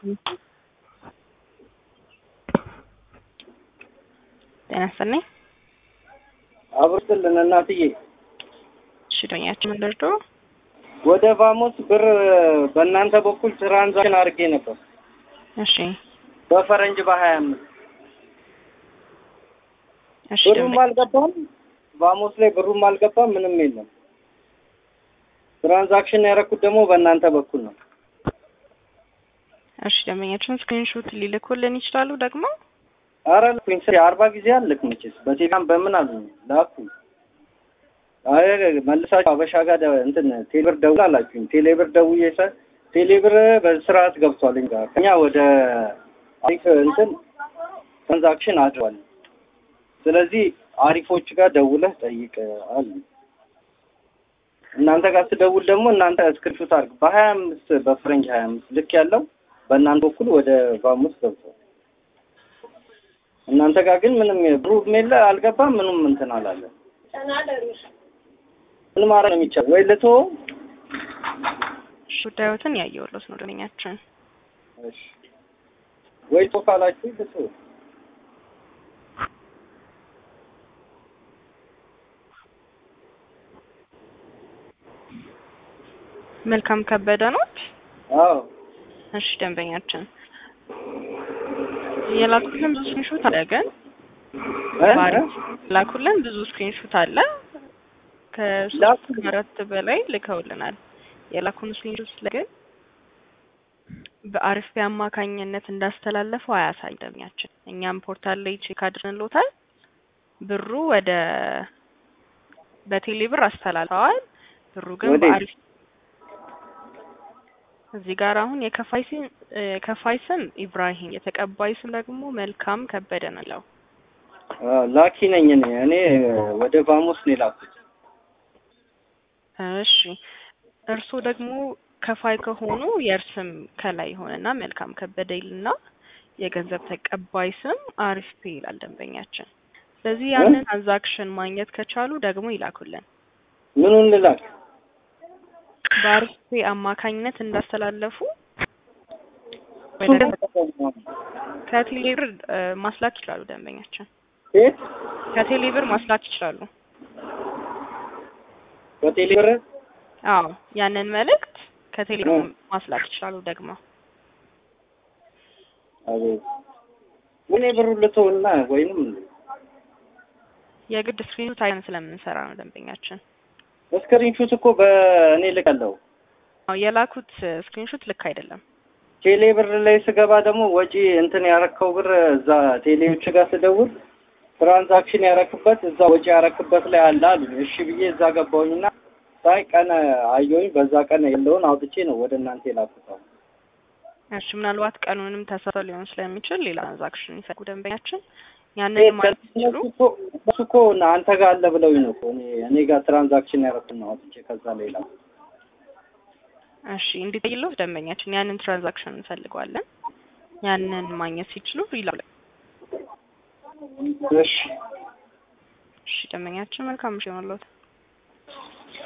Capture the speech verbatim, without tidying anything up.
ጤና ይስጥልኝ። አብርትልን እናትዬ እሺ ደኛችን እንደርዶ ወደ ቫሞስ ብር በእናንተ በኩል ትራንዛክሽን አድርጌ ነበር። እሺ በፈረንጅ በ25 እሺ ብሩም አልገባም። ቫሞስ ላይ ብሩም አልገባም፣ ምንም የለም። ትራንዛክሽን ያደረኩት ደግሞ በእናንተ በኩል ነው። እሺ ደምኛችን ስክሪንሾት ሊልኩልን ይችላሉ ደግሞ? አረ ለኩኝ አርባ ጊዜ አልክ መቼስ በቴሌግራም በምን አሉ ላኩ። አይ መልሳችሁ አበሻ ጋር እንትን ቴሌብር ደውላላችሁ። ቴሌብር ደውዬ ቴሌብር በስርዓት ገብቷል እንጋ ከኛ ወደ አሪፍ እንትን ትራንዛክሽን አድርጓል። ስለዚህ አሪፎች ጋር ደውለህ ጠይቅ አሉ። እናንተ ጋር ትደውል ደግሞ እናንተ ስክሪንሾት አድርግ በ25 በፍሬንጅ ሃያ አምስት ልክ ያለው በእናንተ በኩል ወደ ቫሞስ ገብቷል። እናንተ ጋር ግን ምንም ብሩ ሜል አልገባም፣ ምንም እንትን አላለ። ምን ማድረግ ነው የሚቻለው? ወይ ለቶ ጉዳዮትን ያየውሎት ነው ደኛችን። እሺ ወይ ቶካላችሁ ለቶ መልካም ከበደ ነው። አዎ እሺ ደንበኛችን የላኩልን ብዙ ስክሪንሾት አለ ግን ላኩልን ብዙ ስክሪንሾት አለ ከሶስት አራት በላይ ልከውልናል። የላኩን ስክሪንሾት ግን በአሪፍ አማካኝነት እንዳስተላለፈው አያሳይም ደንበኛችን። እኛም ፖርታል ላይ ቼክ አድርገንሎታል። ብሩ ወደ በቴሌብር አስተላልፈዋል። ብሩ ግን በአሪፍ እዚህ ጋር አሁን የከፋይ ስም የከፋይ ስም ኢብራሂም የተቀባይ ስም ደግሞ መልካም ከበደ ነው። ላኪ ነኝ እኔ እኔ ወደ ቫሞስ ነው ላኩት። እሺ እርሱ ደግሞ ከፋይ ከሆኑ የእርስም ከላይ ሆነና መልካም ከበደ ይልና የገንዘብ ተቀባይ ስም አሪፍ ፔ ይላል ደንበኛችን። ስለዚህ ያንን ትራንዛክሽን ማግኘት ከቻሉ ደግሞ ይላኩልን። ምኑን ልላክ? በአሪፍ ፔ አማካኝነት እንዳስተላለፉ ከቴሌብር ማስላክ ይችላሉ ደንበኛችን። እ ከቴሌብር ማስላክ ይችላሉ። ከቴሌብር አዎ ያንን መልእክት ከቴሌብር ማስላክ ይችላሉ ደግሞ። አቤት ወኔ ብሩ ለተውና ወይንም የግድ ስክሪንሾት አይን ስለምንሰራ ነው ደንበኛችን። ስክሪንሾት እኮ በእኔ ልካለው። አዎ የላኩት ስክሪንሾት ልክ አይደለም። ቴሌብር ላይ ስገባ ደግሞ ወጪ እንትን ያረከው ብር እዛ ቴሌዎች ጋር ስደውል ትራንዛክሽን ያረክበት እዛ ወጪ ያረክበት ላይ አለ አሉ። እሺ ብዬ እዛ ገባሁኝና ሳይ ቀን አየሁኝ። በዛ ቀን ያለውን አውጥቼ ነው ወደ እናንተ የላኩት። እሺ ምናልባት ቀኑንም ተሳስቶ ሊሆን ስለሚችል ሌላ ትራንዛክሽን ይፈልጉ ደንበኛችን። ያንን ማለት ነው እሱ እኮ አንተ ጋር አለ ብለውኝ ነው እኔ እኔ ጋር ትራንዛክሽን ያረኩት ነው አውጥቼ ከዛ ሌላ። እሺ እንዲጠይለው ደንበኛችን ያንን ትራንዛክሽን እንፈልገዋለን። ያንን ማግኘት ሲችሉ ይላል። እሺ እሺ ደንበኛችን መልካም ምሽት ይሁንልዎት።